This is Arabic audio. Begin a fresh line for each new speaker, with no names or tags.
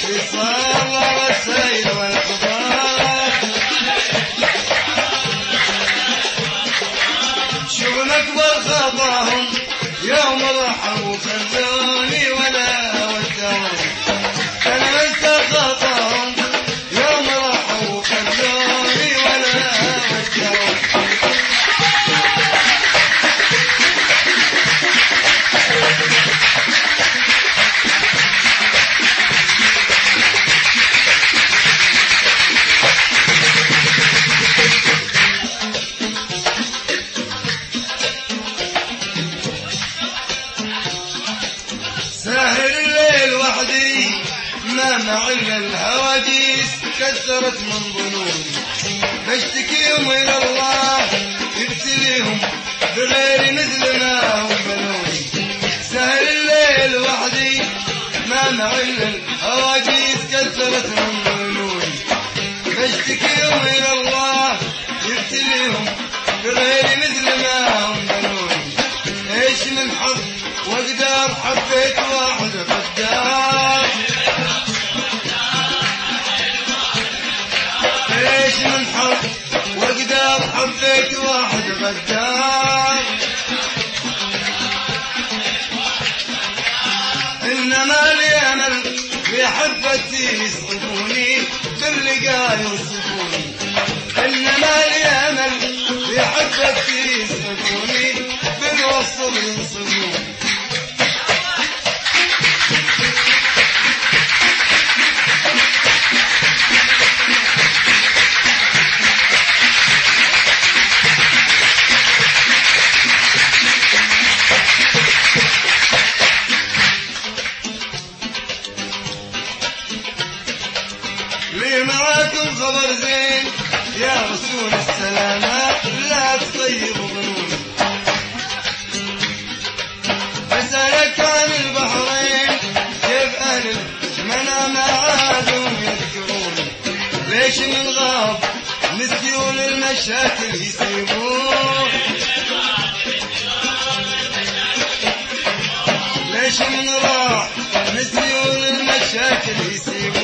صار والسيل والخضار شوف أكبر خطاهم يوم ضحوا وخذوني ولا ودوني أنا أنسى خطاهم يوم ضحوا وخذوني ولا ودوني ساهر الليل وحدي ما معي الهواجيس كثرت من ظنوني بشتكيهم إلى الله يبتليهم بغير مثل ما هم بنوني ساهر الليل وحدي ما معي الهواجيس كثرت من ظنوني بشتكيهم إلى الله يبتليهم بغير مثل ما هم بنوني ايش من حظ واقدر حبيت واحد غدار ايش من حظ واقدر حبيت واحد غدار انما لي امل في حبتي يصرفوني باللقاء يوصفوني انما لي امل في حبتي يصرفوني بالوصف ينصفوني لي معاكم خبر زين يا رسول السلامات لا تطيبوا ظنوني أسألك عن البحرين كيف أهل المنى ما عادوا يذكروني ليش من غاب نسيون المشاكل يسيبون ليش من راح نسيون المشاكل يسيبون